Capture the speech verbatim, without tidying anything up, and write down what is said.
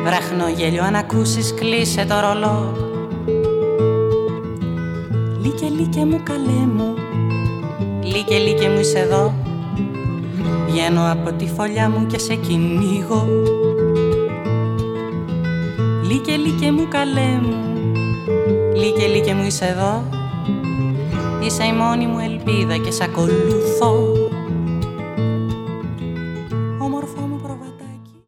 Βραχνογέλιο αν ακούσεις κλείσε το ρολό. Λίκε λίκε μου καλέ μου, λίκε λίκε μου είσαι εδώ. Βγαίνω από τη φωλιά μου και σε κυνήγω. Λίκε λίκε μου καλέ μου, λίκε λίκε μου είσαι εδώ. Είσαι η μόνη μου ελπίδα και σ' ακολουθώ.